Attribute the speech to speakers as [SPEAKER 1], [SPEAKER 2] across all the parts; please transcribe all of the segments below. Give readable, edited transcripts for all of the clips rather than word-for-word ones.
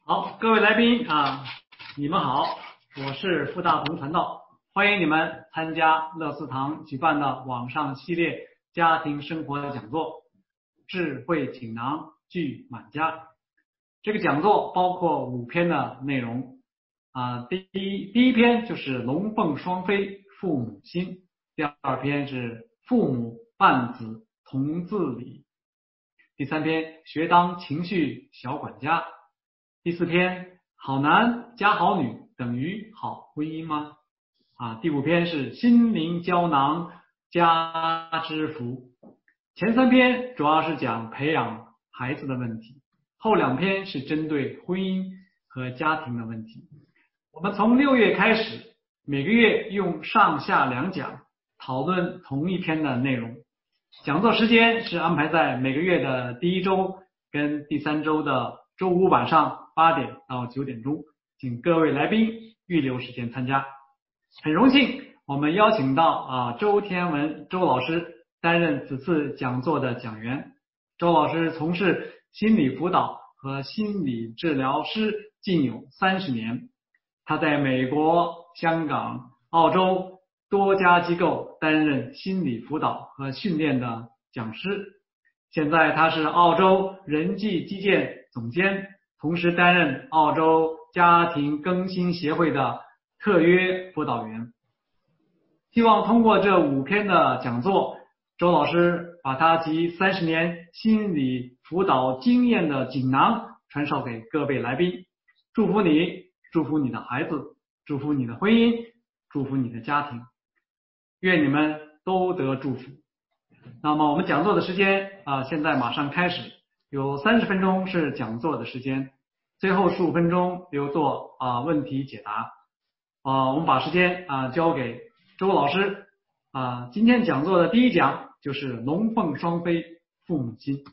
[SPEAKER 1] 好，各位来宾啊，你们好，我是傅大同传道，欢迎你们参加乐思堂举办的网上系列家庭生活讲座《智慧锦囊聚满家》。这个讲座包括5篇的内容啊，第一篇就是龙凤双飞父母心，第2篇是父母伴子同自理，第3篇学当情绪小管家。第4篇，好男加好女等于好婚姻吗？第5篇是心灵胶囊家之福。前3篇主要是讲培养孩子的问题，后2篇是针对婚姻和家庭的问题。我们从6月开始，每个月用上下2讲讨论同一篇的内容。讲座时间是安排在每个月的第1周跟第3周的周5晚上8点到9点钟，请各位来宾预留时间参加。很荣幸我们邀请到周天文周老师担任此次讲座的讲员。周老师从事心理辅导和心理治疗师近有30年，他在美国、香港、澳洲多家机构担任心理辅导和训练的讲师。现在他是澳洲人际基建总监，同时担任澳洲家庭更新协会的特约辅导员。希望通过这5篇的讲座，周老师把他集30年心理辅导经验的锦囊传授给各位来宾。祝福你，祝福你的孩子，祝福你的婚姻，祝福你的家庭，愿你们都得祝福。那么我们讲座的时间现在马上开始，有30分钟是讲座的时间，最后15分钟留作问题解答。我们把时间交给周老师。今天讲座的第1讲就是龙凤双飞父母心。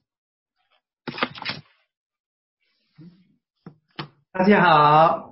[SPEAKER 2] 大家好，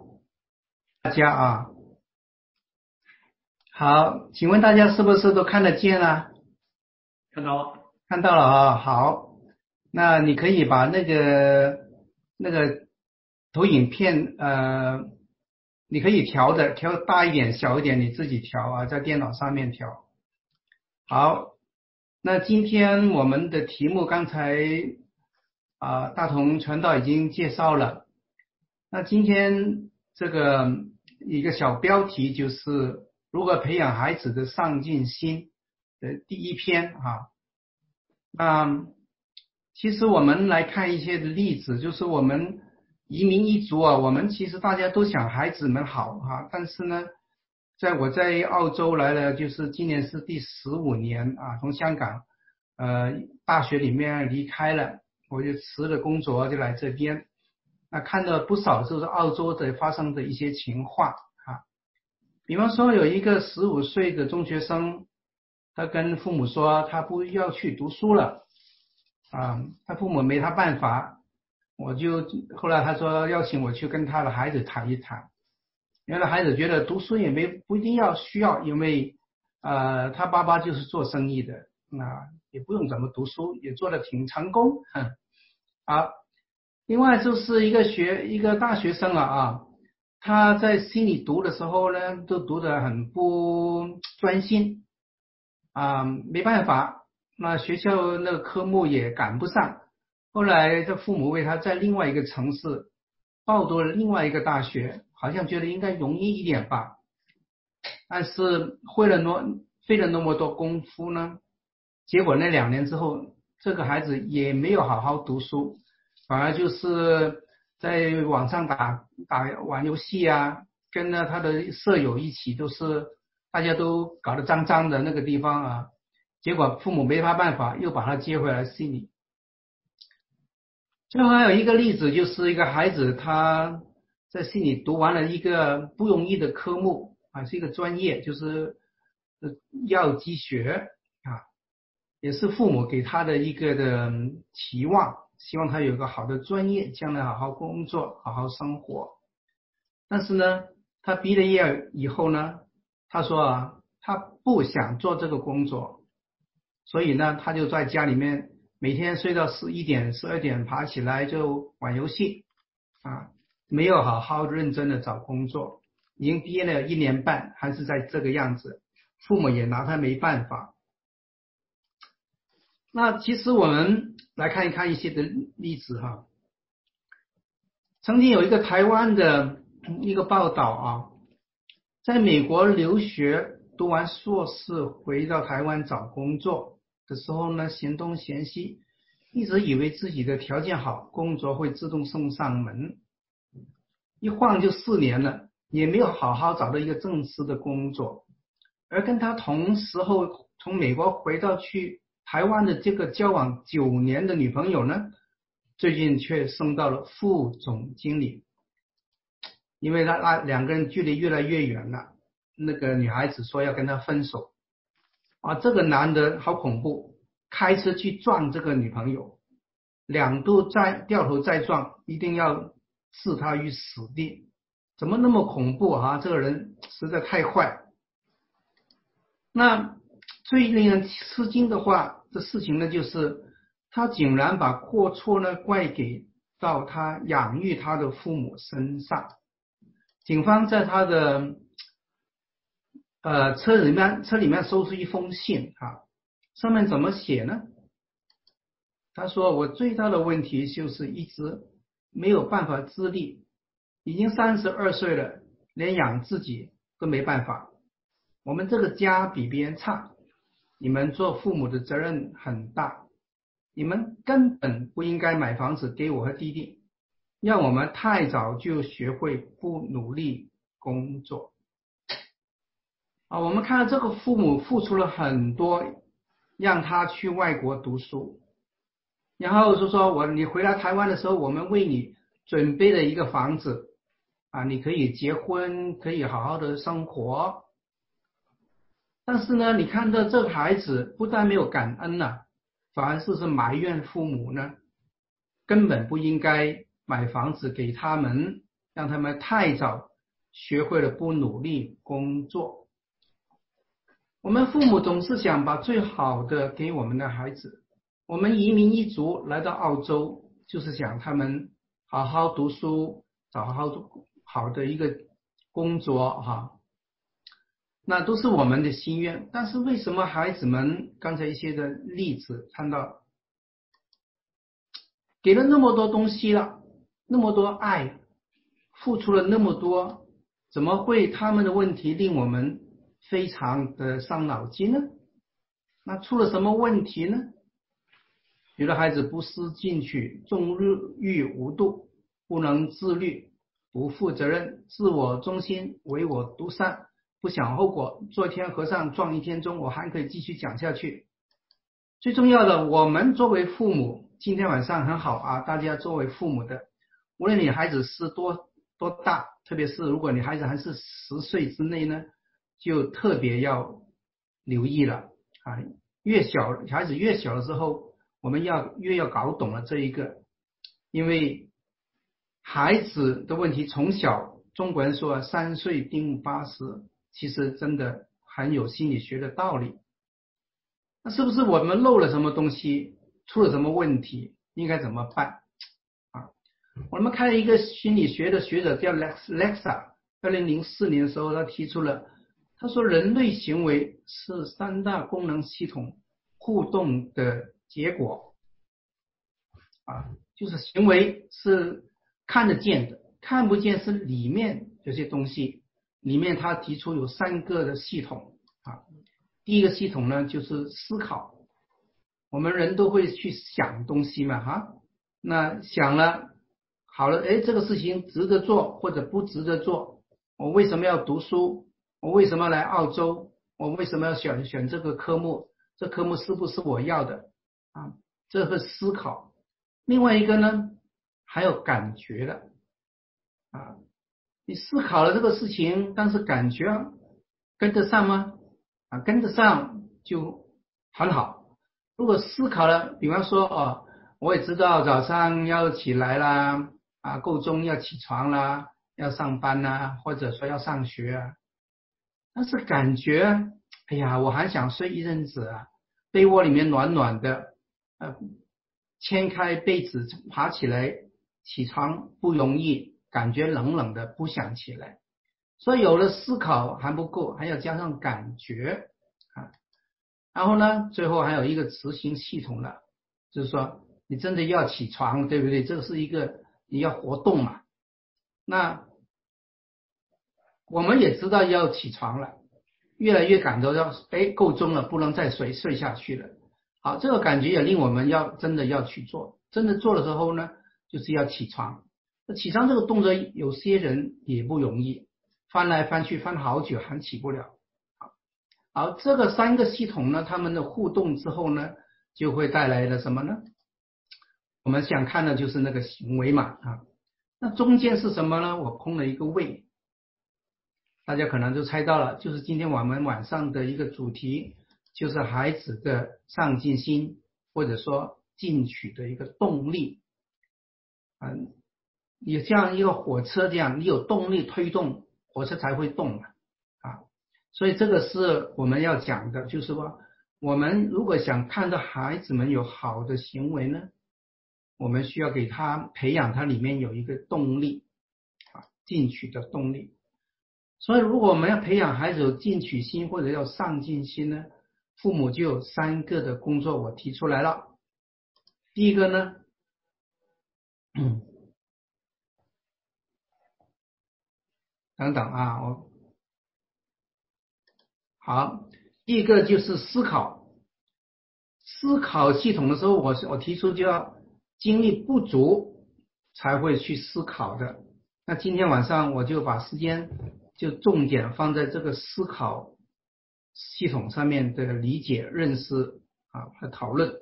[SPEAKER 2] 好，请问大家是不是都看得见啊？
[SPEAKER 1] 看到了。
[SPEAKER 2] 看到了啊，好，那你可以把那个投影片你可以调大一点小一点，你自己调啊，在电脑上面调。好，那今天我们的题目刚才大同传道已经介绍了，那今天这个一个小标题就是如何培养孩子的上进心的第1篇其实我们来看一些的例子，就是我们移民一族我们其实大家都想孩子们好但是呢，我在澳洲来了，就是今年是第15年从香港大学里面离开了，我就辞了工作就来这边，那看到不少就是澳洲的发生的一些情况比方说有一个15岁的中学生，他跟父母说他不要去读书了他父母没他办法，后来他说邀请我去跟他的孩子谈一谈，原来孩子觉得读书也不一定需要，因为他爸爸就是做生意的也不用怎么读书，也做得挺成功另外就是一个大学生他在心理读的时候呢，都读得很不专心没办法，那学校那个科目也赶不上，后来这父母为他在另外一个城市报读了另外一个大学，好像觉得应该容易一点吧，但是费了那么多功夫呢，结果那2年之后，这个孩子也没有好好读书，反而就是在网上玩游戏跟着他的舍友一起大家都搞得脏脏的那个地方结果父母没办法，又把他接回来心里。最后还有一个例子，就是一个孩子他在心里读完了一个不容易的科目是一个专业，就是药剂学也是父母给他的一个的期望，希望他有一个好的专业，将来好好工作，好好生活。但是呢，他毕了业以后呢，他说他不想做这个工作，所以呢，他就在家里面每天睡到11点、12点爬起来就玩游戏没有好好认真的找工作，已经毕业了1年半，还是在这个样子，父母也拿他没办法。那其实我们来看一看一些的例子哈。曾经有一个台湾的一个报道啊，在美国留学读完硕士回到台湾找工作的时候呢，嫌东嫌西，一直以为自己的条件好，工作会自动送上门，一晃就4年了，也没有好好找到一个正式的工作。而跟他同时候从美国回到去台湾的这个交往9年的女朋友呢，最近却升到了副总经理。因为那2个人距离越来越远了，那个女孩子说要跟他分手啊，这个男的好恐怖，开车去撞这个女朋友，2度再掉头再撞，一定要置他于死地。怎么那么恐怖啊？这个人实在太坏。那最令人吃惊的事情呢，就是他竟然把过错呢怪给到他养育他的父母身上。警方在他的车里面搜出一封信啊，上面怎么写呢？他说：我最大的问题就是一直没有办法自立，已经32岁了，连养自己都没办法。我们这个家比别人差，你们做父母的责任很大，你们根本不应该买房子给我和弟弟，让我们太早就学会不努力工作。我们看到这个父母付出了很多，让他去外国读书，然后就说你回来台湾的时候，我们为你准备了一个房子啊，你可以结婚，可以好好的生活。但是呢，你看到这个孩子不但没有感恩反而是埋怨父母呢，根本不应该买房子给他们，让他们太早学会了不努力工作。我们父母总是想把最好的给我们的孩子。我们移民一族来到澳洲，就是想他们好好读书，找好的一个工作那都是我们的心愿。但是为什么孩子们刚才一些的例子看到，给了那么多东西了，那么多爱，付出了那么多，怎么会他们的问题令我们非常的伤脑筋呢？那出了什么问题呢？有的孩子不思进取，纵欲无度，不能自律，不负责任，自我中心，唯我独善，不想后果，做一天和尚撞一天钟，我还可以继续讲下去。最重要的，我们作为父母，今天晚上很好大家作为父母的，无论你孩子是多大，特别是如果你孩子还是10岁之内呢，就特别要留意了孩子越小的时候，我们越要搞懂了这一个，因为孩子的问题从小，中国人说3岁定80，其实真的很有心理学的道理。那是不是我们漏了什么东西，出了什么问题，应该怎么办我们看一个心理学的学者叫 Lexa， 2004年的时候他提出了，他说人类行为是3大功能系统互动的结果就是行为是看得见的，看不见是里面这些东西，里面他提出有3个的系统第一个系统呢就是思考，我们人都会去想东西嘛那想了好了，这个事情值得做或者不值得做，我为什么要读书，我为什么来澳洲，我为什么要选这个科目，这科目是不是我要的这个思考。另外一个呢还有感觉的你思考了这个事情，但是感觉跟得上吗跟得上就很好。如果思考了，比方说我也知道早上要起来啦够钟要起床啦，要上班啦，或者说要上学但是感觉哎呀我还想睡一阵子被窝里面暖暖的掀开被子爬起来起床不容易， 感觉冷冷的，不想起来。所以有了思考还不够，还要加上感觉啊。然后呢，最后还有一个执行系统了，就是说你真的要起床，对不对？这个是一个你要活动嘛。那我们也知道要起床了，越来越感到够钟了，不能再睡下去了。好，这个感觉也令我们真的要去做。真的做的时候呢，就是要起床。那起床这个动作，有些人也不容易，翻来翻去翻好久还起不了。好，这个3个系统呢，它们的互动之后呢，就会带来了什么呢？我们想看的就是那个行为嘛啊。那中间是什么呢？我空了一个位，大家可能就猜到了，就是今天我们晚上的一个主题，就是孩子的上进心，或者说进取的一个动力。你像一个火车这样，你有动力推动，火车才会动嘛啊。所以这个是我们要讲的，就是说，我们如果想看到孩子们有好的行为呢，我们需要给他培养他里面有一个动力啊，进取的动力。所以如果我们要培养孩子有进取心或者要上进心呢，父母就有3个的工作我提出来了。第一个呢，等等啊，好，第一个就是思考系统的时候，我提出就要精力不足才会去思考的。那今天晚上我就把时间就重点放在这个思考系统上面的理解、认识和讨论。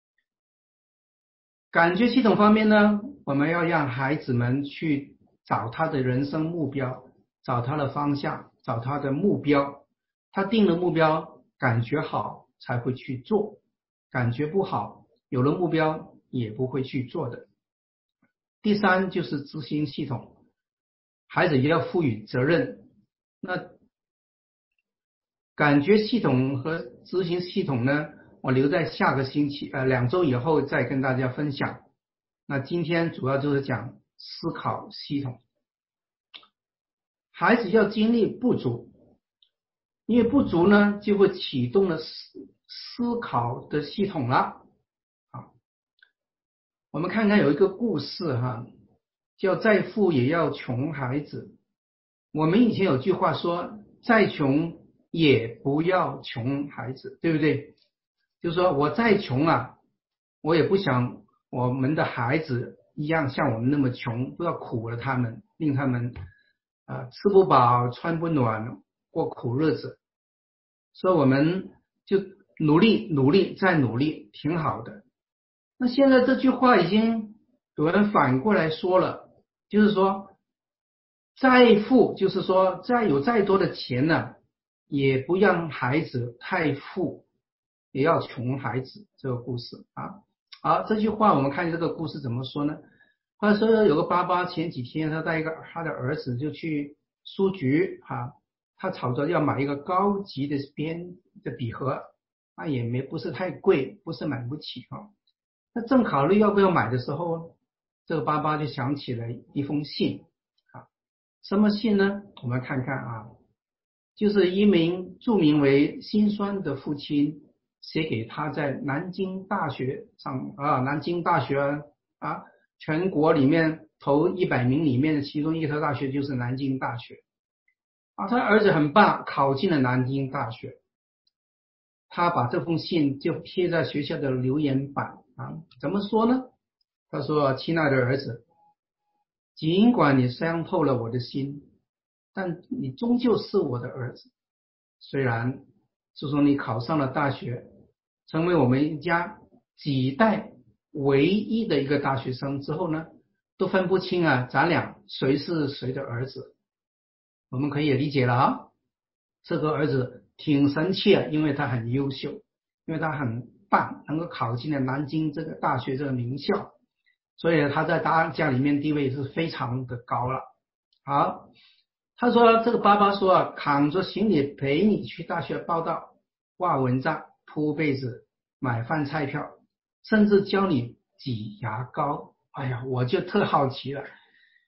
[SPEAKER 2] 感觉系统方面呢，我们要让孩子们去找他的人生目标，找他的方向，找他的目标。他定了目标，感觉好才会去做，感觉不好，有了目标也不会去做的。第3就是执行系统，孩子也要赋予责任。那感觉系统和执行系统呢，我留在下个星期2周以后再跟大家分享。那今天主要就是讲思考系统。孩子要精力不足，因为不足呢，就会启动了思考的系统了。我们看看有一个故事叫再富也要穷孩子。我们以前有句话说，再穷也不要穷孩子，对不对？就是说我再穷我也不想我们的孩子一样像我们那么穷，都要苦了他们，令他们吃不饱穿不暖，过苦日子。所以我们就努力再努力，挺好的。那现在这句话已经有人反过来说了，就是说再富，就是说再多的钱呢，也不让孩子太富，也要穷孩子。这个故事好，这句话我们看这个故事怎么说呢？他说有个爸爸前几天他带他的儿子就去书局他吵着要买一个高级的笔盒，那也不是太贵，不是买不起那正考虑要不要买的时候，这个爸爸就想起了一封信什么信呢？我们看看就是一名著名为辛酸的父亲写给他在南京大学上南京大学全国里面头100名里面的其中一所大学就是南京大学他儿子很棒，考进了南京大学。他把这封信就贴在学校的留言板怎么说呢？他说：亲爱的儿子，尽管你伤透了我的心，但你终究是我的儿子。虽然自从你考上了大学，成为我们家几代唯一的一个大学生之后呢，都分不清咱俩谁是谁的儿子。我们可以理解了这个儿子挺神气因为他很优秀，因为他很棒，能够考进了南京这个大学这个名校，所以他在大家里面地位是非常的高了。好，他说这个爸爸说扛着行李陪你去大学报到，挂蚊帐，铺被子，买饭菜票，甚至教你挤牙膏。哎呀，我就特好奇了，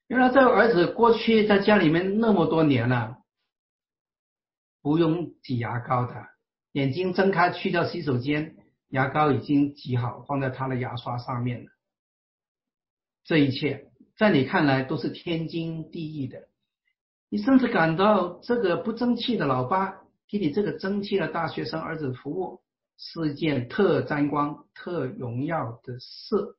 [SPEAKER 2] 原来这个儿子过去在家里面那么多年了，不用挤牙膏的，眼睛睁开去到洗手间，牙膏已经挤好放在他的牙刷上面了。这一切在你看来都是天经地义的，你甚至感到这个不争气的老爸给你这个争气的大学生儿子服务是一件特沾光特荣耀的事。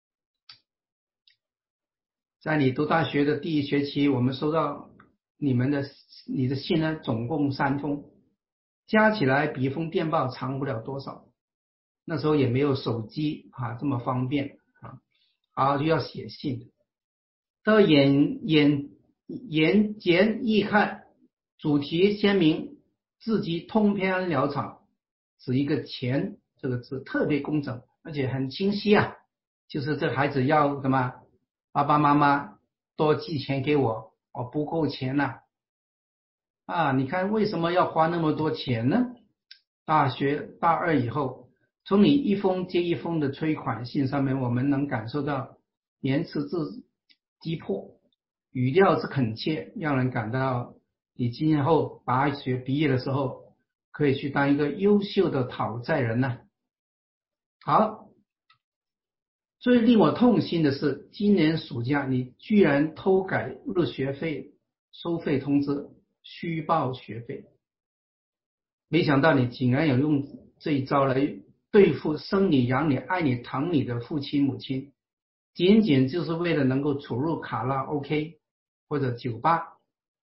[SPEAKER 2] 在你读大学的第一学期，我们收到你的信呢，总共3封，加起来比一封电报长不了多少。那时候也没有手机这么方便就要写信。到言简意赅，主题鲜明，字迹通篇潦草，只一个钱这个字特别工整，而且很清晰就是这孩子要什么，爸爸妈妈多寄钱给我，我不够钱你看为什么要花那么多钱呢？大学大2以后，从你一封接一封的催款信上面，我们能感受到言辞之急迫，语调之恳切，让人感到你今后大学毕业的时候可以去当一个优秀的讨债人好，最令我痛心的是，今年暑假你居然偷改入学费收费通知，虚报学费。没想到你竟然有用这一招来对付生你养你爱你疼你的父亲母亲，仅仅就是为了能够储入卡拉 OK 或者酒吧。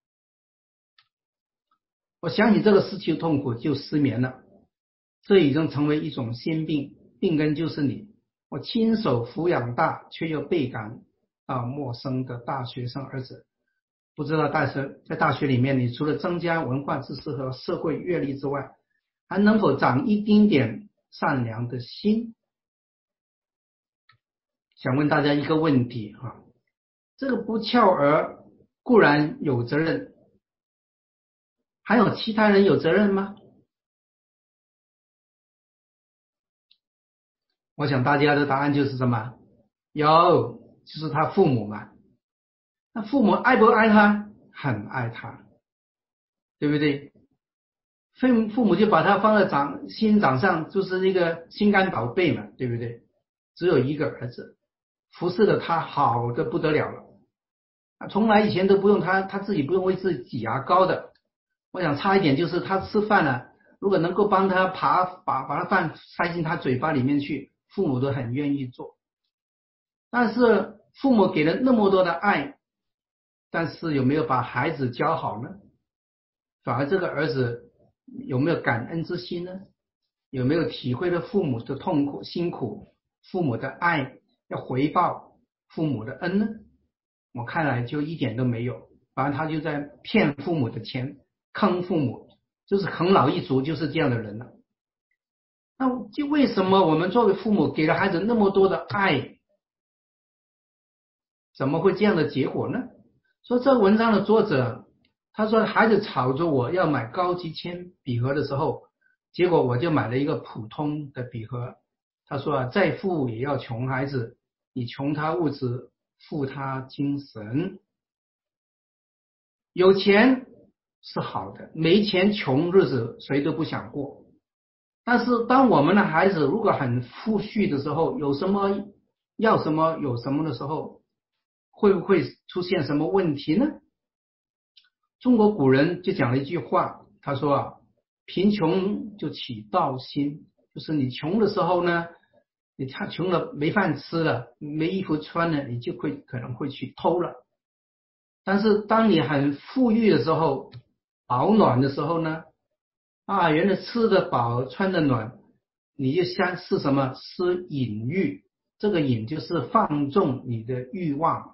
[SPEAKER 2] 我想起这个失去痛苦就失眠了，这已经成为一种心病，病根就是你，我亲手抚养大却又倍感陌生的大学生儿子。不知道在大学里面，你除了增加文化知识和社会阅历之外，还能否长一丁点善良的心？想问大家一个问题这个不孝儿固然有责任，还有其他人有责任吗？我想大家的答案就是什么？有，就是他父母嘛。那父母爱不爱他？很爱他，对不对？父母就把他放在心掌上，就是一个心肝宝贝嘛，对不对？只有一个儿子，服侍的他好的不得了了从来以前都不用他自己不用为自己挤牙膏的。我想差一点就是他吃饭如果能够帮他把他饭塞进他嘴巴里面去，父母都很愿意做。但是父母给了那么多的爱，但是有没有把孩子教好呢？反而这个儿子有没有感恩之心呢？有没有体会了父母的痛苦辛苦，父母的爱，要回报父母的恩呢？我看来就一点都没有，反正他就在骗父母的钱，坑父母，就是啃老一族，就是这样的人了。那就为什么我们作为父母给了孩子那么多的爱，怎么会这样的结果呢？说这文章的作者他说孩子吵着我要买高级铅笔盒的时候，结果我就买了一个普通的笔盒。他说再富也要穷孩子，你穷他物质，富他精神。有钱是好的，没钱穷日子谁都不想过。但是当我们的孩子如果很富裕的时候，有什么要什么有什么的时候，会不会出现什么问题呢？中国古人就讲了一句话，他说贫穷就起盗心，就是你穷的时候呢，你穷了没饭吃了，没衣服穿了，你就可能会去偷了。但是当你很富裕的时候，保暖的时候呢，原来吃得饱穿得暖，你就像是什么是隐欲，这个隐就是放纵你的欲望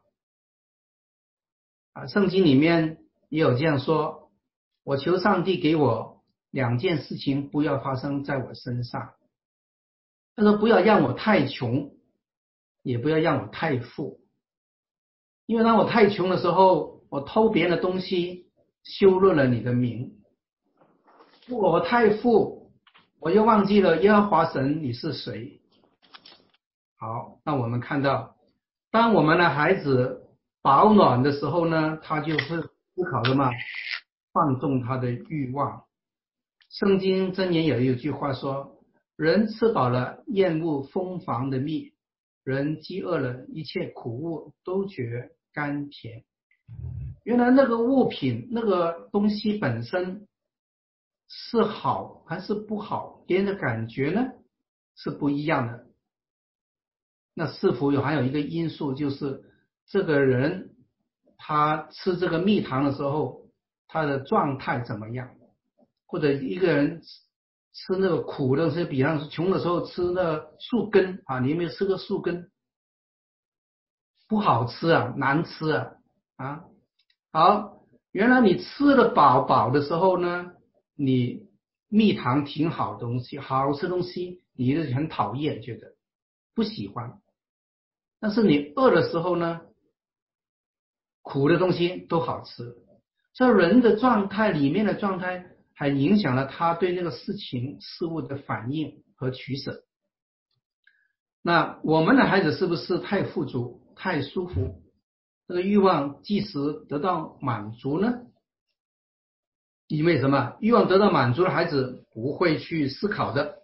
[SPEAKER 2] 圣经里面也有这样说，我求上帝给我2件事情不要发生在我身上，他说不要让我太穷，也不要让我太富，因为当我太穷的时候，我偷别人的东西，羞辱了你的名；如果我太富，我又忘记了耶和华神你是谁。好，那我们看到，当我们的孩子保暖的时候呢，他就是思考的嘛，放纵他的欲望。圣经箴言有一句话说，人吃饱了厌恶蜂房的蜜，人饥饿了一切苦物都觉甘甜。原来那个物品那个东西本身是好还是不好，别人的感觉呢是不一样的。那是否还有一个因素，就是这个人他吃这个蜜糖的时候他的状态怎么样，或者一个人吃那个苦的，是比方说穷的时候吃那个树根啊，你有没有吃过树根？不好吃啊，难吃啊啊！好，原来你吃了饱的时候呢，你蜜糖挺好的东西，好吃东西你就很讨厌，觉得不喜欢。但是你饿的时候呢，苦的东西都好吃。这人的状态里面的状态，还影响了他对那个事情事物的反应和取舍。那我们的孩子是不是太富足、太舒服？这个欲望即时得到满足呢？因为什么？欲望得到满足的孩子不会去思考的。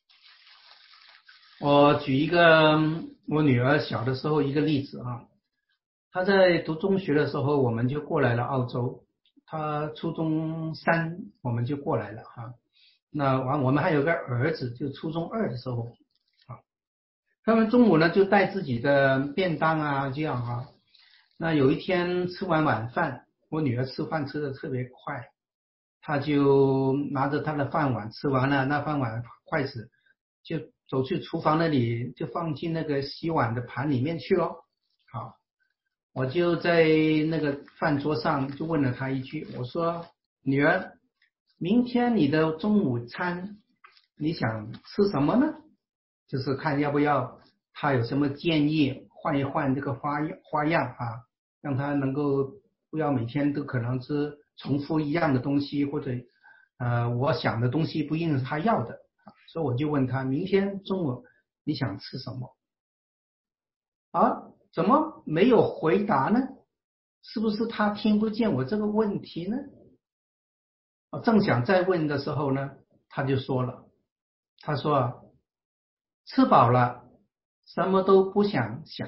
[SPEAKER 2] 我举一个我女儿小的时候一个例子啊，她在读中学的时候，我们就过来了澳洲。她初中3我们就过来了哈。那我们还有个儿子，就初中2的时候啊，他们中午呢就带自己的便当啊这样哈。那有一天吃完晚饭，我女儿吃饭吃的特别快，她就拿着她的饭碗吃完了，那饭碗筷子就走去厨房那里，就放进那个洗碗的盘里面去咯。好，我就在那个饭桌上就问了她一句，我说女儿，明天你的中午餐你想吃什么呢？就是看要不要她有什么建议，换一换这个花样啊，让她能够不要每天都可能是重复一样的东西，或者我想的东西不一定是她要的。所以我就问她，明天中午你想吃什么？啊，怎么没有回答呢？是不是他听不见我这个问题呢？我正想再问的时候呢，他就说了，他说吃饱了，什么都不想想，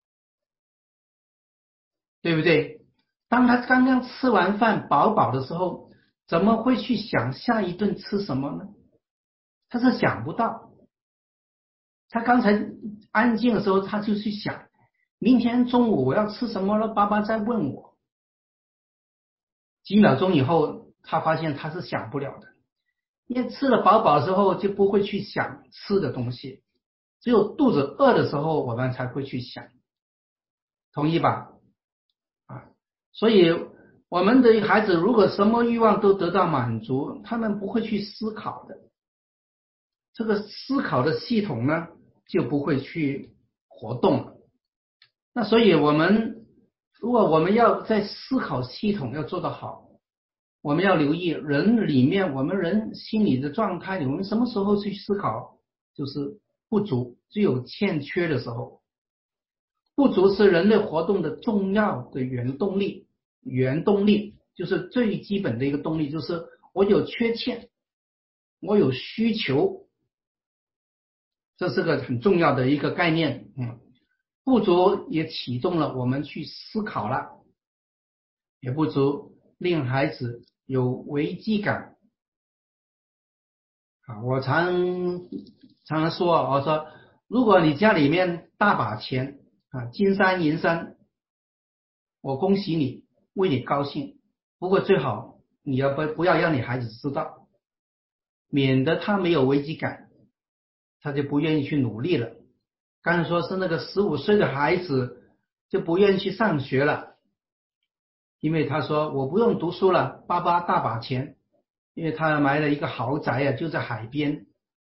[SPEAKER 2] 对不对？当他刚刚吃完饭饱的时候，怎么会去想下一顿吃什么呢？他是想不到。他刚才安静的时候，他就去想，明天中午我要吃什么了，爸爸再问我。几秒钟以后，他发现他是想不了的，因为吃了饱之后就不会去想吃的东西，只有肚子饿的时候我们才会去想，同意吧？啊，所以我们的孩子如果什么欲望都得到满足，他们不会去思考的，这个思考的系统呢就不会去活动了。那所以如果我们要在思考系统要做得好，我们要留意人里面，我们人心理的状态里，我们什么时候去思考？就是不足，只有欠缺的时候。不足是人类活动的重要的原动力。原动力就是最基本的一个动力，就是我有缺欠，我有需求，这是个很重要的一个概念。不足也启动了我们去思考了，也不足令孩子有危机感。我常说，我说如果你家里面大把钱金山银山，我恭喜你，为你高兴。不过最好你不要让你孩子知道，免得他没有危机感，他就不愿意去努力了。刚才说是那个15岁的孩子就不愿意去上学了，因为他说我不用读书了，爸爸大把钱，因为他买了一个豪宅就在海边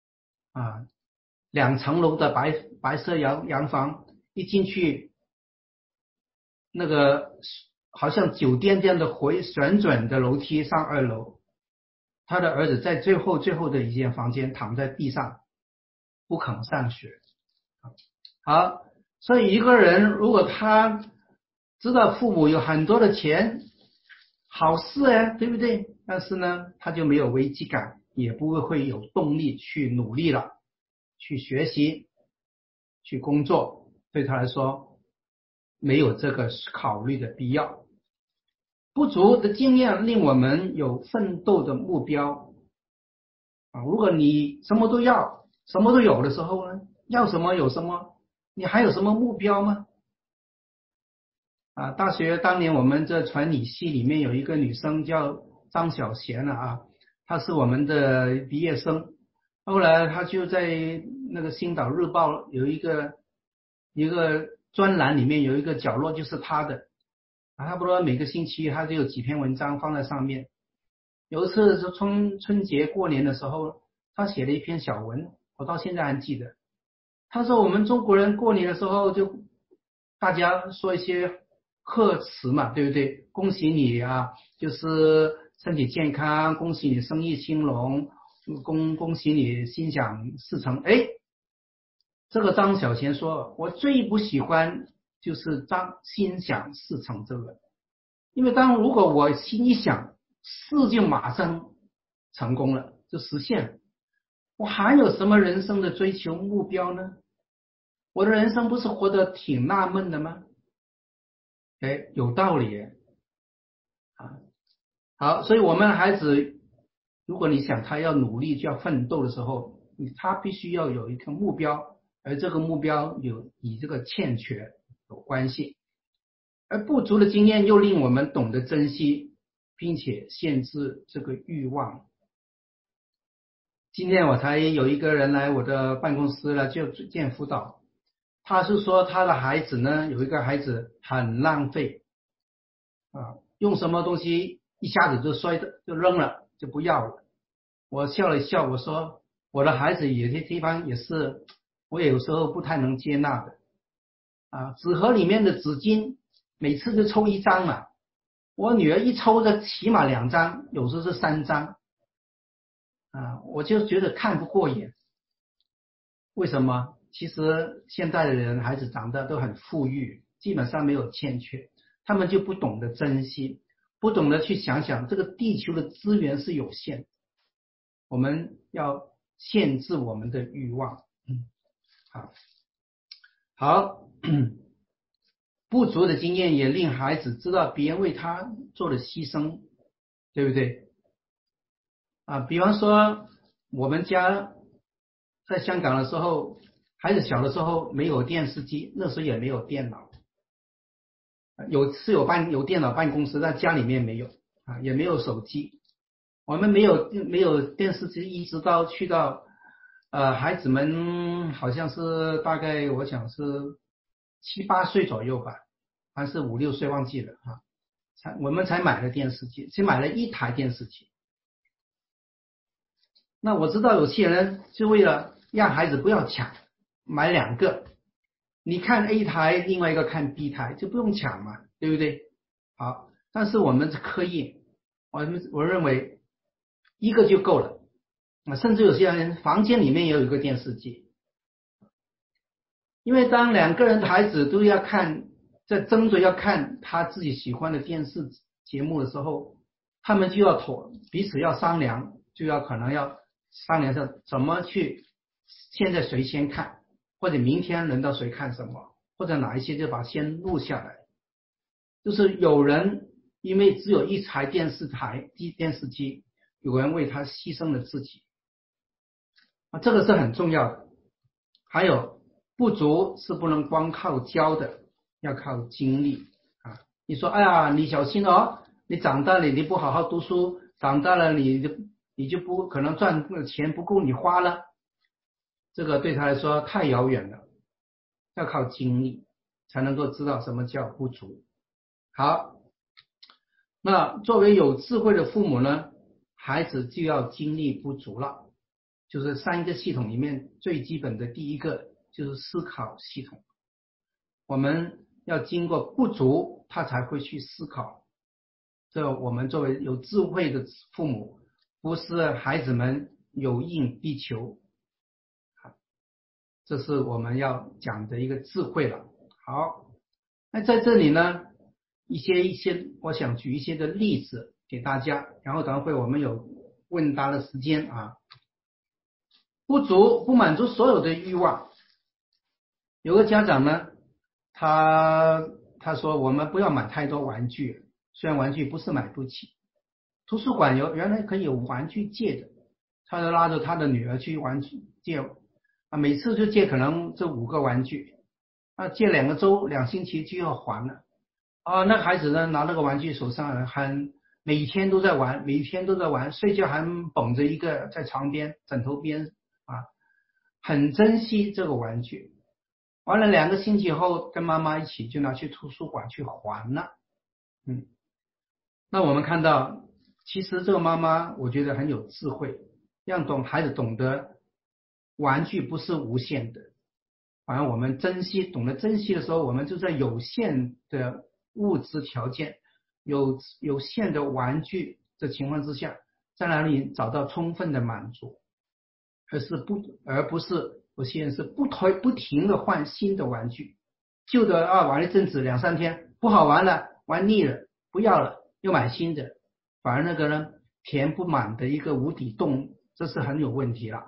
[SPEAKER 2] 2层楼的白色洋房，一进去那个好像酒店这样的旋转的楼梯上2楼，他的儿子在最后的一间房间躺在地上不肯上学。好，所以一个人如果他知道父母有很多的钱，好事啊，对不对？但是呢，他就没有危机感，也不会有动力去努力了，去学习，去工作，对他来说没有这个考虑的必要。不足的经验令我们有奋斗的目标啊！如果你什么都要，什么都有的时候呢，要什么有什么，你还有什么目标吗？啊，大学当年我们这传理系里面有一个女生叫张小娴啊，她是我们的毕业生，后来她就在那个星岛日报有一个专栏里面有一个角落就是她的，差不多每个星期她就有几篇文章放在上面。有一次是春节过年的时候，她写了一篇小文，我到现在还记得。她说我们中国人过年的时候就大家说一些贺词嘛，对不对？恭喜你啊，就是身体健康，恭喜你生意兴隆，恭喜你心想事成。哎，这个张小娴说，我最不喜欢就是心想事成这个，因为如果我心一想，事就马上成功了，就实现了，我还有什么人生的追求目标呢？我的人生不是活得挺纳闷的吗？哎，有道理啊。好，所以我们孩子，如果你想他要努力就要奋斗的时候，他必须要有一个目标，而这个目标与这个欠缺有关系，而不足的经验又令我们懂得珍惜，并且限制这个欲望。今天我才有一个人来我的办公室了，就见辅导，他是说他的孩子呢，有一个孩子很浪费啊，用什么东西一下子就扔了，就不要了。我笑了笑，我说我的孩子有些地方也是我有时候不太能接纳的啊。纸盒里面的纸巾每次就抽一张嘛，我女儿一抽的起码2张，有时候是3张啊，我就觉得看不过眼。为什么？其实现代的人孩子长大都很富裕，基本上没有欠缺，他们就不懂得珍惜，不懂得去想想这个地球的资源是有限的，我们要限制我们的欲望。好，不足的经验也令孩子知道别人为他做的牺牲，对不对？啊，比方说我们家在香港的时候，孩子小的时候没有电视机，那时候也没有电脑，有电脑办公室，但家里面没有啊，也没有手机。我们没有电视机，一直去到孩子们好像是大概我想是7、8岁左右吧，还是5、6岁忘记了啊，我们才买了电视机，只买了1台电视机。那我知道有些人是为了让孩子不要抢，买2个，你看 A 台，另外一个看 B 台，就不用抢嘛，对不对？好，但是我们是刻意，我认为1个就够了啊，甚至有些人房间里面也有一个电视机，因为当2个人的孩子都要看，在争着要看他自己喜欢的电视节目的时候，他们就要彼此要商量，就可能要商量着怎么去，现在谁先看，或者明天轮到谁看什么，或者哪一些就把先录下来。就是有人因为只有1台电视机，有人为他牺牲了自己啊，这个是很重要的。还有不足是不能光靠教的，要靠经历啊。你说哎呀，你小心哦，你长大了你不好好读书，长大了你就不可能赚的钱不够你花了，这个对他来说太遥远了，要靠经历才能够知道什么叫不足。好，那作为有智慧的父母呢，孩子就要经历不足了，就是3个系统里面最基本的第一个就是思考系统，我们要经过不足他才会去思考，这我们作为有智慧的父母，不是孩子们有应必求，这是我们要讲的一个智慧了。好，那在这里呢， 我想举一些的例子给大家，然后等会我们有问答的时间啊。不满足所有的欲望。有个家长呢，他说我们不要买太多玩具，虽然玩具不是买不起，图书馆原来可以有玩具借的，他就拉着他的女儿去玩具借啊，每次就借可能这5个玩具啊，借2星期就要还了啊。那孩子呢拿那个玩具手上每天都在玩，睡觉还捧着一个在床边枕头边啊，很珍惜这个玩具。完了2个星期后，跟妈妈一起就拿去图书馆去还了。那我们看到，其实这个妈妈我觉得很有智慧，让孩子懂得玩具不是无限的，反正我们懂得珍惜的时候，我们就在有限的物质条件、有限的玩具的情况之下，在哪里找到充分的满足，而不是有些人是不停的换新的玩具，旧的玩了一阵子2、3天不好玩了，玩腻了，不要了，又买新的，反而那个呢填不满的一个无底洞，这是很有问题了。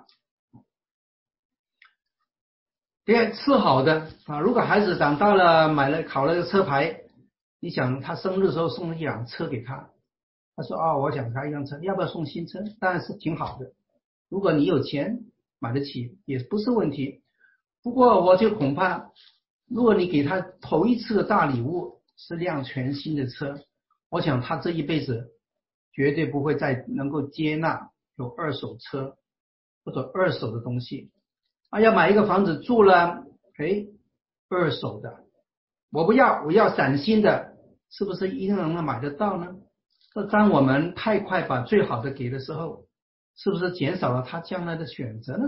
[SPEAKER 2] 第二，吃好的啊，如果孩子长大了考了个车牌，你想他生日的时候送一辆车给他，他说我想开一辆车，要不要送新车？当然是挺好的，如果你有钱买得起也不是问题。不过我就恐怕，如果你给他头一次的大礼物是辆全新的车，我想他这一辈子绝对不会再能够接纳有二手车或者二手的东西要买一个房子住了，二手的我不要，我要崭新的，是不是一定能买得到呢？当我们太快把最好的给的时候，是不是减少了他将来的选择呢？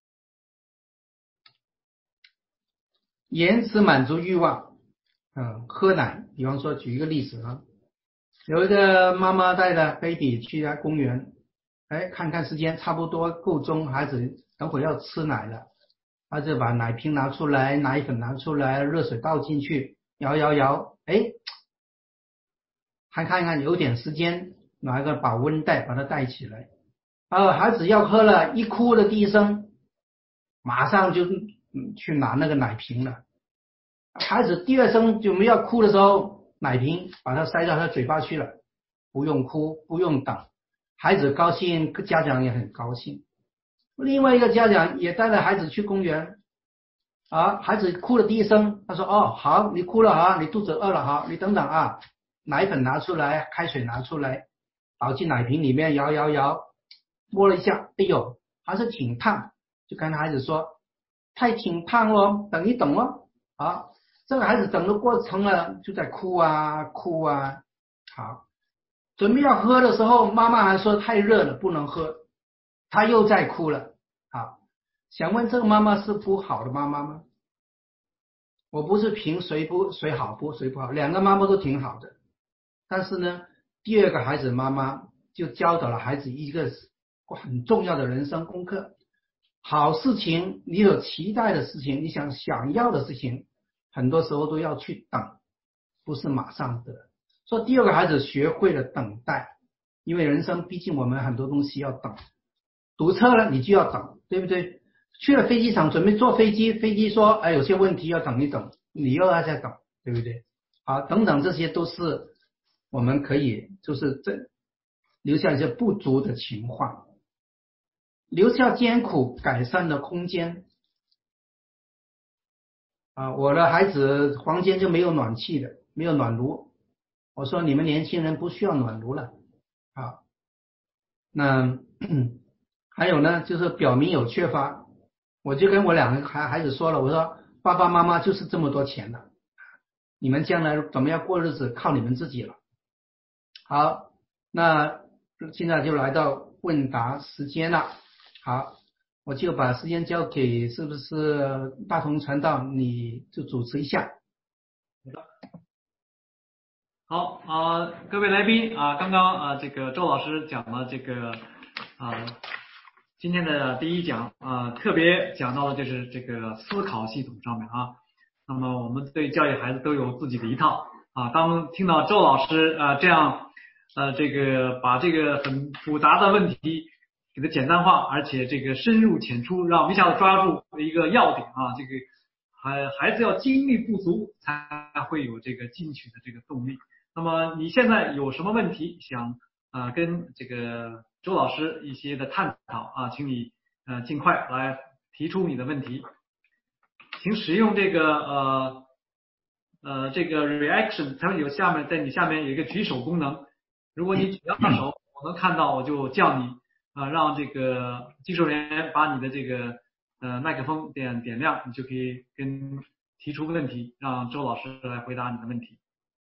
[SPEAKER 2] 延迟满足欲望喝奶，比方说举一个例子有一个妈妈带着 baby 去公园，看看时间差不多够钟，孩子等会要吃奶了，他就把奶瓶拿出来，奶粉拿出来，热水倒进去，摇，还看有点时间，拿一个保温袋把它带起来，孩子要喝了，一哭的第一声，马上就去拿那个奶瓶了。孩子第2声准备要哭的时候，奶瓶把它塞到他嘴巴去了，不用哭，不用等，孩子高兴，家长也很高兴。另外一个家长也带着孩子去公园孩子哭了第1声，他说好，你哭了你肚子饿了，好，你等等奶粉拿出来，开水拿出来，倒进奶瓶里面，摇，摸了一下，哎呦还是挺烫，就跟孩子说太挺烫了，等一等这个孩子整个过程呢就在哭好，准备要喝的时候，妈妈还说太热了不能喝，他又在哭了想问这个妈妈是不好的妈妈吗？我不是评谁好谁不好，2个妈妈都挺好的，但是呢第2个孩子妈妈就教导了孩子一个很重要的人生功课，好事情，你有期待的事情，你想要的事情，很多时候都要去等，不是马上得。所以第2个孩子学会了等待，因为人生毕竟我们很多东西要等，堵车了你就要等，对不对？去了飞机场准备坐飞机，飞机说有些问题要等一等，你又要再等，对不对？好，等等，这些都是我们可以就是留下一些不足的情况，留下艰苦改善的空间我的孩子房间就没有暖气的，没有暖炉，我说你们年轻人不需要暖炉了那还有呢就是表明有缺乏，我就跟我2个孩子说了，我说爸爸妈妈就是这么多钱的，你们将来怎么样过日子靠你们自己了。好，那现在就来到问答时间了。好，我就把时间交给是不是大同传道，你就主持一下。
[SPEAKER 1] 好各位来宾刚刚这个周老师讲了这个今天的第1讲特别讲到的就是这个思考系统上面那么我们对教育孩子都有自己的一套当听到周老师这样这个把这个很复杂的问题给它简单化，而且这个深入浅出，让我们一下子抓住一个要点这个孩子要精力不足才会有这个进取的这个动力。那么你现在有什么问题想跟这个周老师一些的探讨请你尽快来提出你的问题，请使用这个这个 reaction， 它有在你下面有一个举手功能，如果你举到手，我能看到，我就叫你让这个技术人员把你的这个麦克风点亮，你就可以提出问题，让周老师来回答你的问题。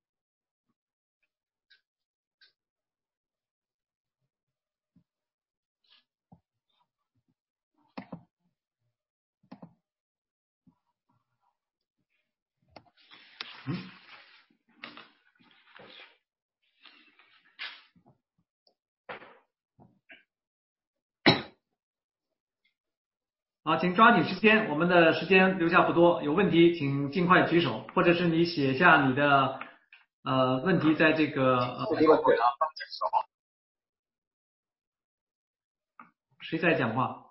[SPEAKER 1] 请抓紧时间，我们的时间留下不多，有问题请尽快举手，或者是你写下你的问题在这个谁在讲话？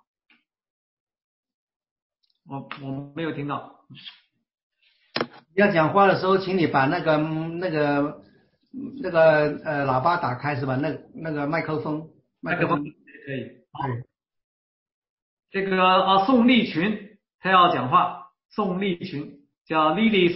[SPEAKER 1] 我没有听到。
[SPEAKER 2] 要讲话的时候，请你把那个喇叭打开是吧？那个麦克风
[SPEAKER 1] 可以。这个宋立群他要讲话，宋立群叫 Lily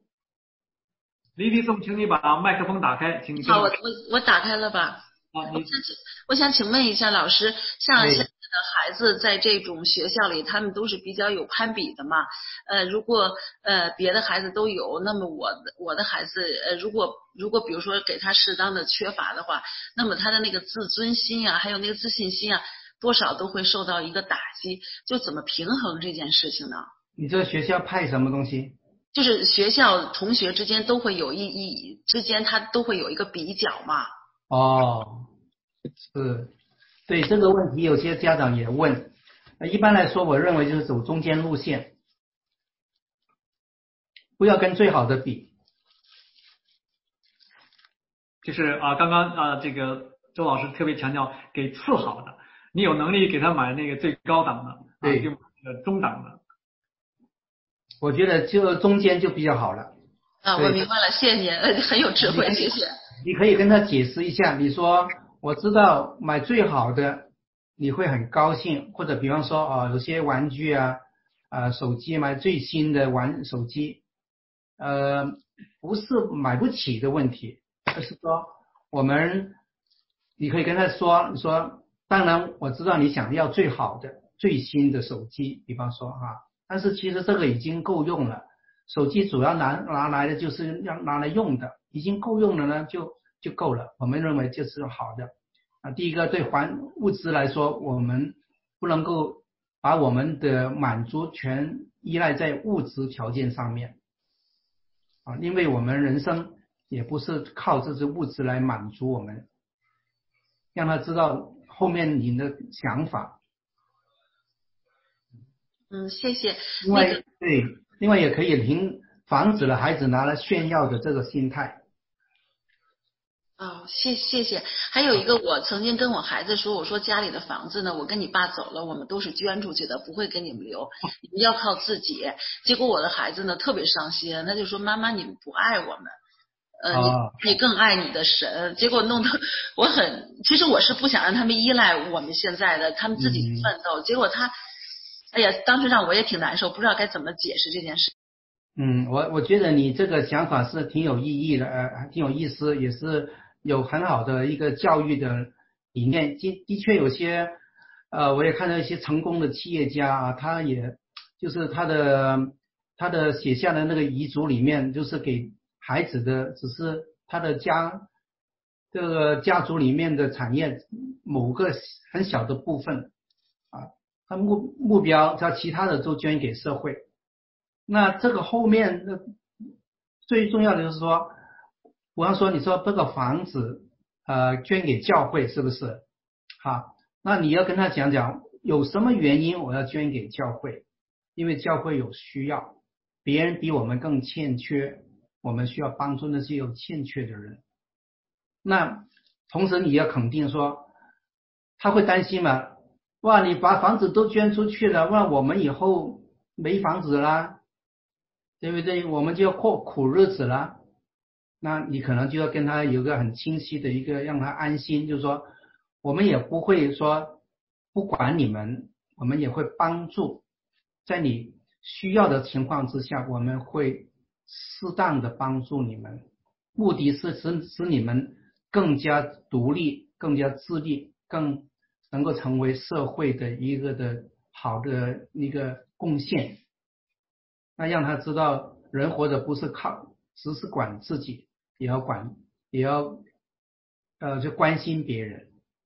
[SPEAKER 1] 宋，请你把麦克风打开，请你
[SPEAKER 3] 好，我打开了吧？我想请问一下老师，像现在的孩子在这种学校里，他们都是比较有攀比的嘛？如果别的孩子都有，那么我的孩子如果比如说给他适当的缺乏的话，那么他的那个自尊心还有那个自信心多少都会受到一个打击。就怎么平衡这件事情呢？
[SPEAKER 2] 你这学校派什么东西？
[SPEAKER 3] 就是学校同学之间都会有他都会有一个比较嘛。
[SPEAKER 2] 是，对这个问题，有些家长也问。一般来说，我认为就是走中间路线，不要跟最好的比。
[SPEAKER 1] 就是刚刚这个周老师特别强调给次好的，你有能力给他买那个最高档的就买那个中档的。
[SPEAKER 2] 我觉得就中间就比较好了。
[SPEAKER 3] 我明白了，谢谢您，很有智慧，谢谢。
[SPEAKER 2] 你可以跟他解释一下，你说我知道买最好的你会很高兴，或者比方说有些玩具手机买最新的手机，不是买不起的问题，就是说你可以跟他说，当然我知道你想要最好的最新的手机，比方说但是其实这个已经够用了，手机主要拿来的就是要拿来用的，已经够用了呢就够了，我们认为这是好的。第一个对物质来说，我们不能够把我们的满足全依赖在物质条件上面因为我们人生也不是靠这些物质来满足我们，让他知道后面你的想法。
[SPEAKER 3] 谢谢。
[SPEAKER 2] 另外也可以防止了孩子拿来炫耀的这个心态。
[SPEAKER 3] 谢谢。还有一个，我曾经跟我孩子说，我说家里的房子呢，我跟你爸走了，我们都是捐出去的，不会给你们留，你们要靠自己。结果我的孩子呢特别伤心，他就说妈妈你们不爱我们，你更爱你的神。结果弄得其实我是不想让他们依赖我们现在的，他们自己去奋斗。结果当时让我也挺难受，不知道该怎么解释这件事。
[SPEAKER 2] 我觉得你这个想法是挺有意义的，挺有意思，也是有很好的一个教育的理念。的确有些我也看到一些成功的企业家他也就是他的写下的那个遗嘱里面，就是给孩子的只是他的这个家族里面的产业某个很小的部分他目标他其他的都捐给社会。那这个后面最重要的就是说，比方说你说这个房子捐给教会是不是那你要跟他讲讲有什么原因我要捐给教会，因为教会有需要，别人比我们更欠缺， 我们需要帮助那些有欠缺的人。那同时你要肯定说，他会担心嘛？哇，你把房子都捐出去了，哇，我们以后没房子啦，对不对？我们就要过苦日子啦。那你可能就要跟他有个很清晰的一个让他安心，就是说我们也不会说不管你们，我们也会帮助，在你需要的情况之下，我们会适当的帮助你们，目的是使你们更加独立，更加自立，更能够成为社会的一个的好的一个贡献。那让他知道人活着不是靠只是管自己，也要管，也要就关心别人。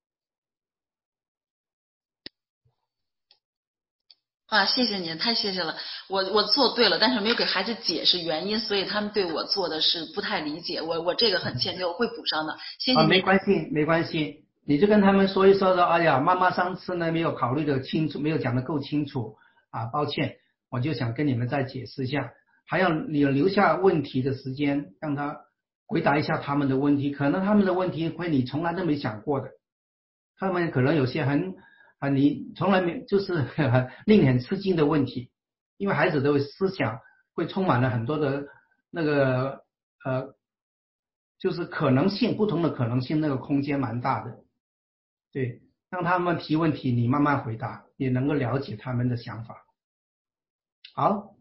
[SPEAKER 3] 啊，谢谢您，太谢谢了。我做对了，但是没有给孩子解释原因，所以他们对我做的是不太理解。我这个很欠缺，我会补上的。谢谢您。
[SPEAKER 2] 没关系，没关系，你就跟他们说一说说，哎呀，妈妈上次呢没有考虑的清楚，没有讲的够清楚啊，抱歉，我就想跟你们再解释一下，还要你留下问题的时间，让他回答一下他们的问题，可能他们的问题会你从来都没想过的，他们可能有些你从来没就是令你很吃惊的问题，因为孩子的思想会充满了很多的那个就是可能性，不同的可能性，那个空间蛮大的。对，让他们提问题，你慢慢回答，也能够了解他们的想法。好，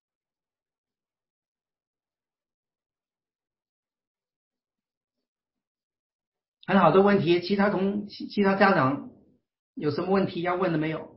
[SPEAKER 2] 很好的问题，其他家长有什么问题要问的没有？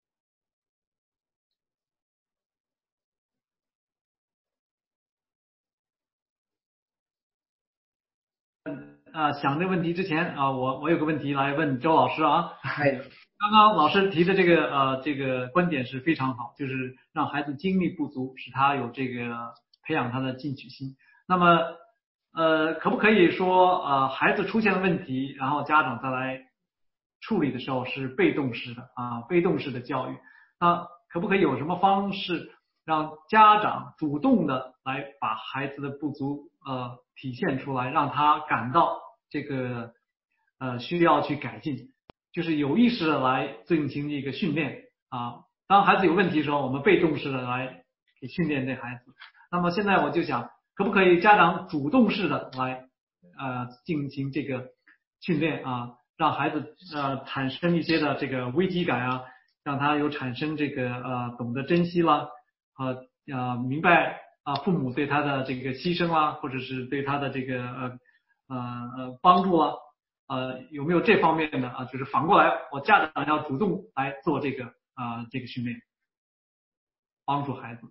[SPEAKER 1] 想这个问题之前啊，我有个问题来问周老师啊。
[SPEAKER 2] 哎，
[SPEAKER 1] 刚刚老师提的这个观点是非常好，就是让孩子精力不足，使他有这个培养他的进取心。那么可不可以说孩子出现了问题，然后家长再来处理的时候是被动式的被动式的教育？那可不可以有什么方式让家长主动的来把孩子的不足体现出来，让他感到这个需要去改进，就是有意识的来进行一个训练啊。当孩子有问题的时候，我们被动式的来给训练这孩子。那么现在我就想，可不可以家长主动式的来进行这个训练啊，让孩子产生一些的这个危机感啊，让他有产生这个懂得珍惜啦，明白父母对他的这个牺牲啦，或者是对他的这个帮助啦，有没有这方面的就是反过来，我家长要主动来做这个训练，帮助孩子。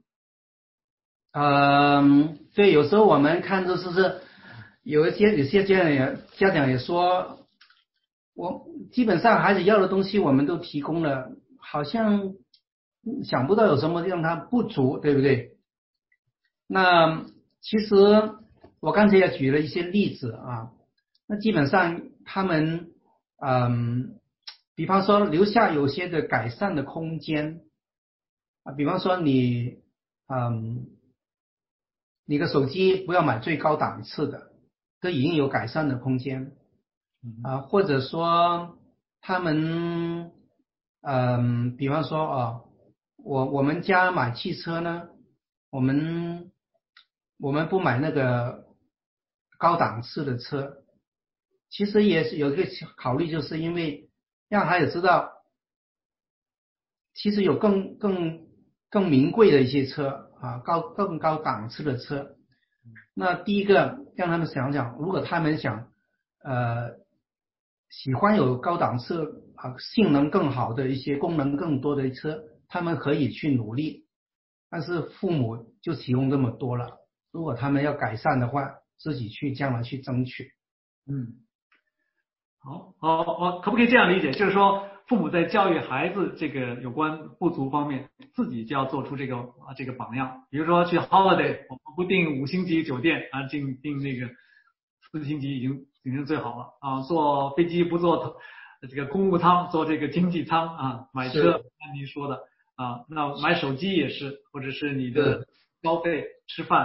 [SPEAKER 2] 对，有时候我们看就是有些家长也说，我基本上孩子要的东西我们都提供了，好像想不到有什么让他不足，对不对？那其实我刚才也举了一些例子啊，那基本上他们比方说留下有些的改善的空间啊，比方说你的手机不要买最高档次的，这已经有改善的空间啊，或者说他们比方说我们家买汽车呢，我们我们不买那个高档次的车，其实也是有一个考虑，就是因为让孩子知道，其实有更名贵的一些车啊，更高档次的车。那第一个让他们想想，如果他们想喜欢有高档次性能更好的一些功能更多的车，他们可以去努力。但是父母就提供这么多了，如果他们要改善的话，自己去将来去争取。
[SPEAKER 1] 好，我可不可以这样理解？就是说，父母在教育孩子这个有关不足方面，自己就要做出这个榜样。比如说去 holiday，我们不订5星级酒店订那个4星级已经最好了啊。坐飞机不坐这个公务舱，坐这个经济舱啊。买车按您说的那买手机也是，或者是你的消费吃饭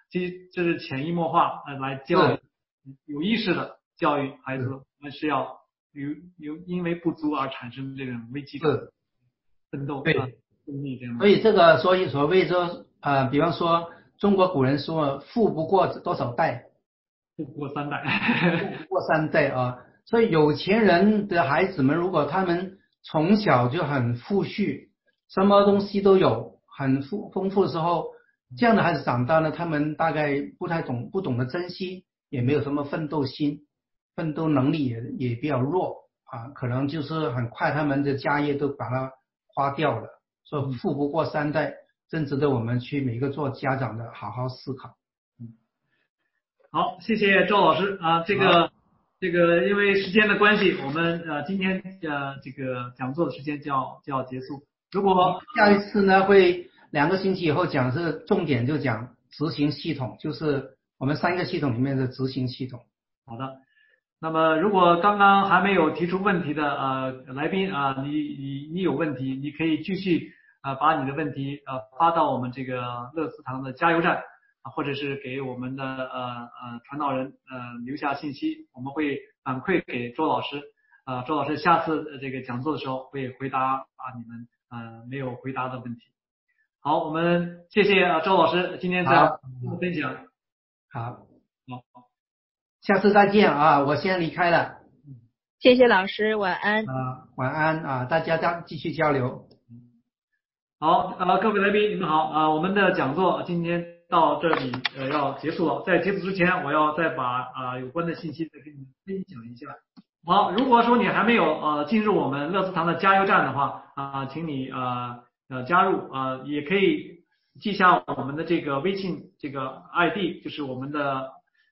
[SPEAKER 1] 这是潜移默化来教育，有意识的教育孩子，我们是要因为不足而产生这种危机感，奋斗奋力这样。
[SPEAKER 2] 所以这个所谓说比方说中国古人说富不过多少代，
[SPEAKER 1] 富不过三代，
[SPEAKER 2] 富不过三代啊。所以有钱人的孩子们，如果他们从小就很富裕，什么东西都有，很丰富的时候，这样的孩子长大呢，他们大概不懂得珍惜，也没有什么奋斗心，奋斗能力也比较弱啊，可能就是很快他们的家业都把它花掉了。说富不过三代，真值得我们去每个做家长的好好思考。
[SPEAKER 1] 好，谢谢周老师啊，这个因为时间的关系，我们今天这个讲座的时间就要结束。如果
[SPEAKER 2] 下一次呢会2个星期以后讲，是重点就讲执行系统，就是我们3个系统里面的执行系统。
[SPEAKER 1] 好的，那么如果刚刚还没有提出问题的来宾啊，你有问题，你可以继续把你的问题发到我们这个乐思堂的加油站。或者是给我们的传道人留下信息，我们会反馈给周老师，周老师下次这个讲座的时候会回答你们没有回答的问题。好，我们谢谢周老师今天的分享。
[SPEAKER 2] 好，下次再见啊，我先离开了。
[SPEAKER 4] 谢谢老师，晚安。
[SPEAKER 2] 晚安啊，大家继续交流。
[SPEAKER 1] 好，各位来宾你们好我们的讲座今天到这里要结束了，在结束之前我要再把有关的信息再跟你们分享一下。好，如果说你还没有进入我们乐思堂的加油站的话请你加入也可以记下我们的这个微信这个 ID， 就是我们的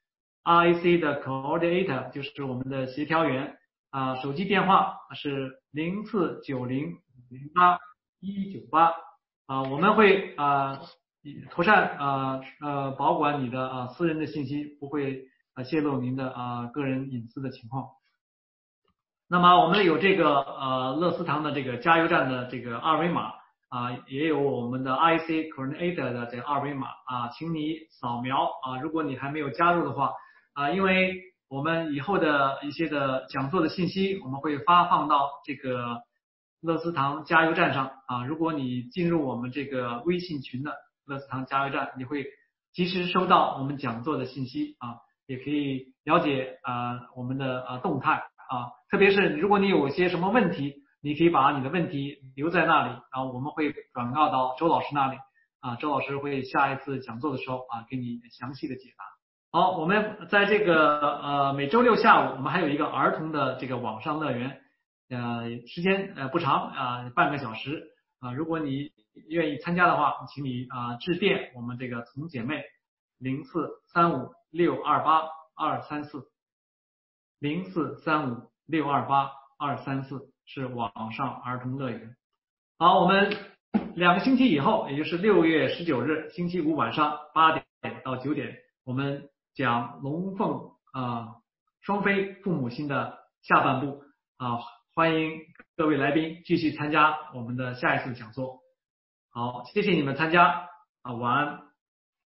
[SPEAKER 1] RAC 的 coordinator， 就是我们的协调员手机电话是0490081198我们会妥善保管你的私人的信息，不会泄露您的个人隐私的情况。那么我们有这个乐思堂的这个加油站的这个二维码也有我们的 IC Coordinator 的这个二维码请你扫描如果你还没有加入的话因为我们以后的一些的讲座的信息我们会发放到这个乐思堂加油站上如果你进入我们这个微信群的乐思堂加油站，你会及时收到我们讲座的信息也可以了解我们的动态特别是如果你有些什么问题，你可以把你的问题留在那里，然后我们会转告到周老师那里周老师会下一次讲座的时候给你详细的解答。好，我们在这个每周六下午我们还有一个儿童的这个网上乐园时间不长半个小时如果你愿意参加的话，请你致电我们这个童姐妹0435628234是网上儿童乐园。好，我们2个星期以后，也就是6月19日星期五晚上8点到9点，我们讲龙凤双飞父母心的下半部欢迎各位来宾继续参加我们的下一次讲座。好，谢谢你们参加晚安。